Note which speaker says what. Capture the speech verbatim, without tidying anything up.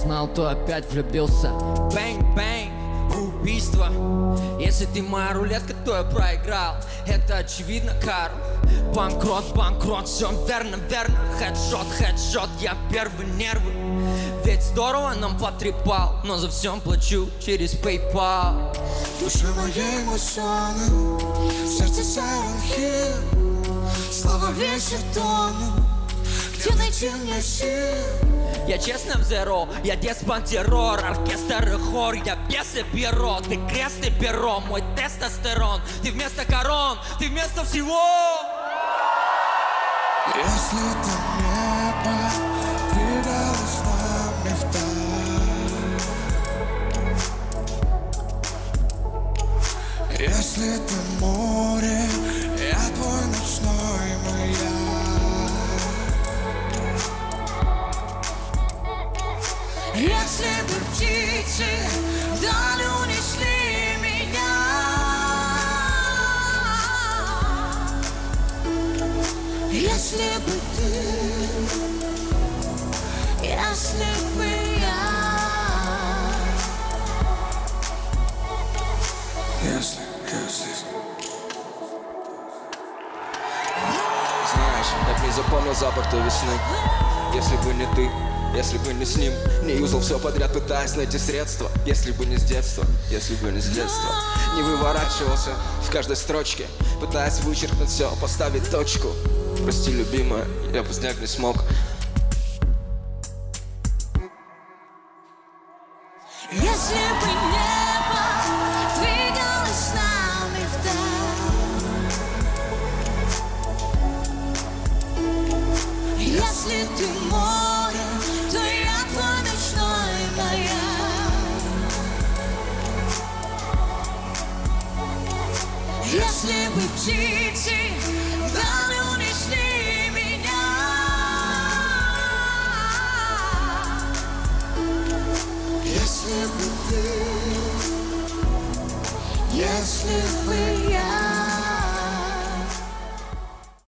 Speaker 1: узнал, то опять влюбился.
Speaker 2: Бэнг-бэнг, убийство. Если ты моя рулетка, то я проиграл. Это очевидно, Карл. Банкрот, банкрот, все верно, верно. Хедшот, хедшот, я первый, нервы. Ведь здорово нам потрепал, но за всем плачу через PayPal.
Speaker 3: Душа моей мусоны, сердце Silent Hill. Слова вечер тону, где найти мне сил?
Speaker 2: Я честно в зеро, я деспан террор, оркестр и хор, я бес и перо, ты крест и перо, мой тестостерон, ты вместо корон, ты вместо всего.
Speaker 3: Если ты небо двигалось нами вдаль, если ты море, я твой ночной маяк. Если бы птицы вдаль унесли меня, если бы ты, если бы я, если, если.
Speaker 4: Знаешь, я б не запомнил запах той весны, если бы не ты. Если бы не с ним, не юзал все подряд, пытаясь найти средства. Если бы не с детства, если бы не с детства. Не выворачивался в каждой строчке, пытаясь вычеркнуть все, поставить точку. Прости, любимая, я бы снять не смог.
Speaker 3: Если бы небо двигалось с нами вдаль, если ты море, то я твой ночной маяк. Если бы птицы вдаль унесли меня, если бы ты, если